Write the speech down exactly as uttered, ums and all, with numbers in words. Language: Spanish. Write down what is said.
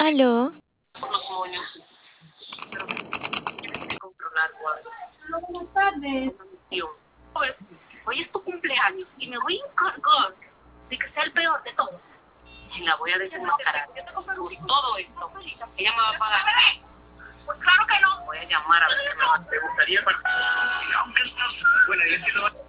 Aló, Unos moños, pero tienes que controlar, guay. Hola, buenas tardes. Tío, pues, hoy es tu cumpleaños y me voy a encargar de que sea el peor de todos. Y la voy a desenmascarar por todo esto. Ella me va a pagar. Pues claro que no. Voy a llamar a ver qué me va a hacer. ¿Te gustaría participar? Aunque bueno, yo entiendo.